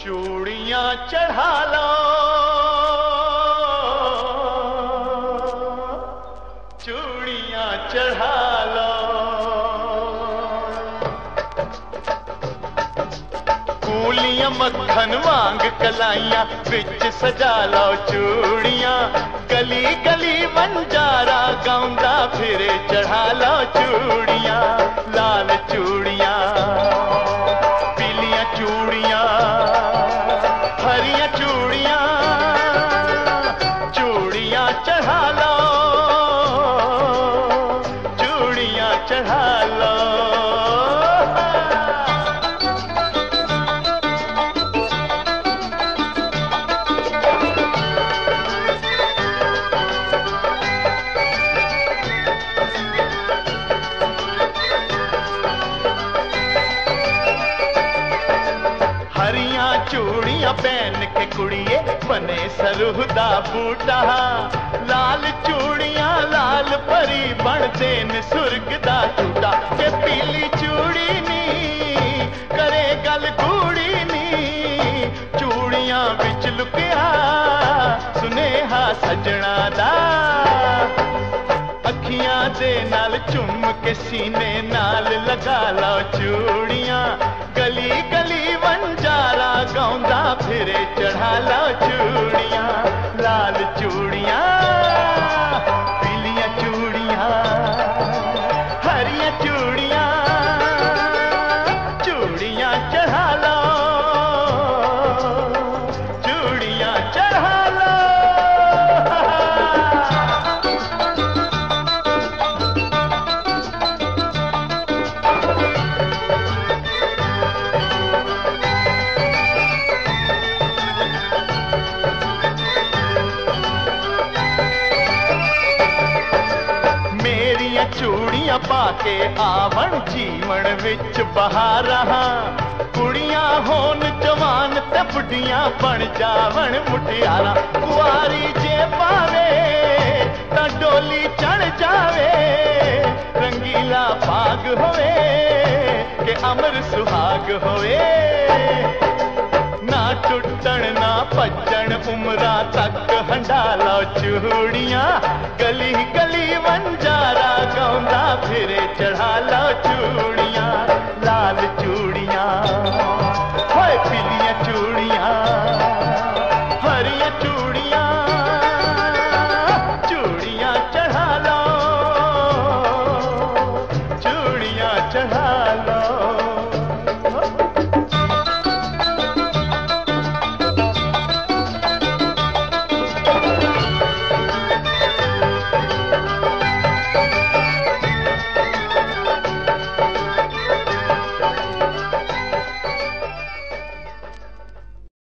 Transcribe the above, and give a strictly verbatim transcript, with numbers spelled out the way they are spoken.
चूड़ियां चढ़ा लो, चूड़ियां चढ़ा लो, कूलियां मक्खन वांग कलाइयां बिच सजा लो चूड़ियां, गली गली वंजारा गाउंदा फिरे चढ़ा लो चूड़ियां, लाल चूड़ियां पीलियां चूड़ियां हरियां चूड़ियां, चूड़ियां चढ़ा लो, चूड़ियां चढ़ा लो। हरियां चूड़ियां पहन के कुड़िए बने सरूह दा बूटा, लाल चूड़ियां लाल परी बनते न सुर्ग दा झूटा, के पीली चूड़ी नी करे गल गूड़ी नी, चूड़ियां बिच लुकिया सुनेहा सजना दा, अखियां दे नाल चुम के सीने नाल लगा लो चूड़ियां, गली गली वंजारा गाउंदा फिरे चढ़ा लो चूड़ियां, लाल चूड़ियां पीलियां चूड़ियां हरियां चूड़ियां, चूड़ियां चढ़ा लो, चूड़ियां चढ़ा लो। चूड़ियां पाके आवन जीवन विच बहारा, कुड़ियां होन जवान ते बुढ़ियां बन जावन मुटियारा, कुआरी जे पावे तां डोली चढ़ जावे, रंगीला बाग होवे के अमर सुहाग होवे, ना टुटण ना भजन उमरा तक हंडा लो चूड़ियां, गली गली वंजारा गाउंदा फिरे चढ़ा लो चूड़ियां,